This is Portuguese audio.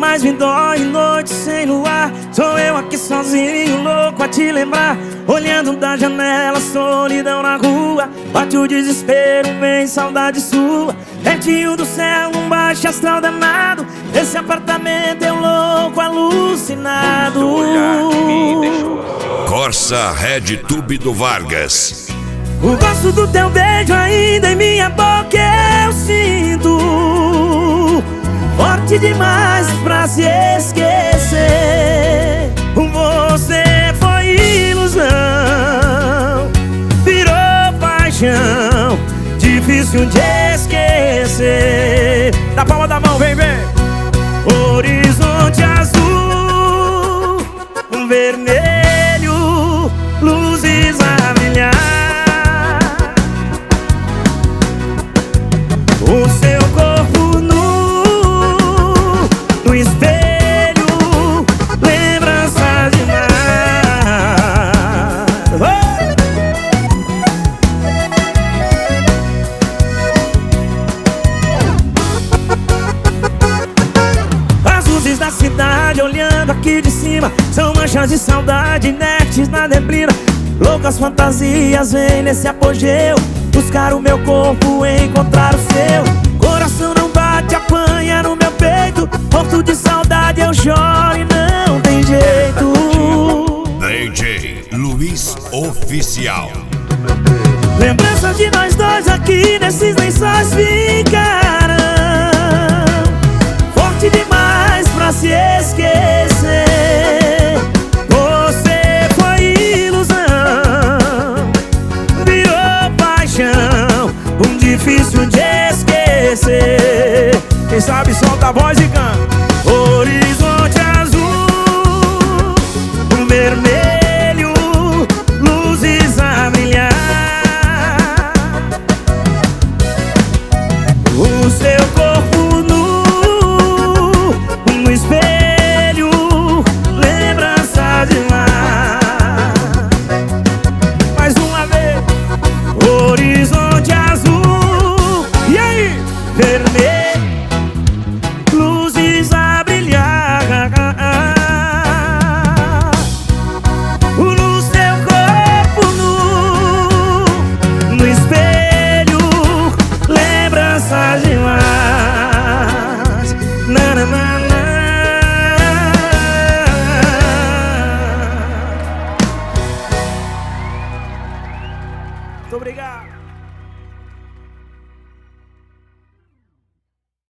mais me dói, noite sem luar. Sou eu aqui sozinho, louco a te lembrar. Olhando da janela, solidão na rua. Bate o desespero, vem saudade sua. Pertinho do céu, um baixo astral danado. Esse apartamento é um louco alucinado. Corsa Red Tube do Vargas. O gosto do teu beijo ainda em minha boca eu sinto. Forte demais pra se esquecer. Você foi ilusão, virou paixão, difícil de esquecer. Da palma da mão, vem, vem. Horizonte azul, vermelho, luzes a brilhar. O seu corpo nu, no espelho, lembranças de mar. As luzes da cidade olhando aqui de cima são manchas de saudade inertes na neblina. Loucas fantasias vêm nesse apogeu, buscar o meu corpo, encontrar o seu. Coração não bate, apanha no meu peito. Morto de saudade eu choro e não tem jeito. DJ Luiz Oficial. Lembranças de nós dois aqui nesses lençóis ficarão. Forte demais pra se esquecer. Você foi ilusão, virou paixão, difícil de esquecer. Quem sabe solta a voz e canta.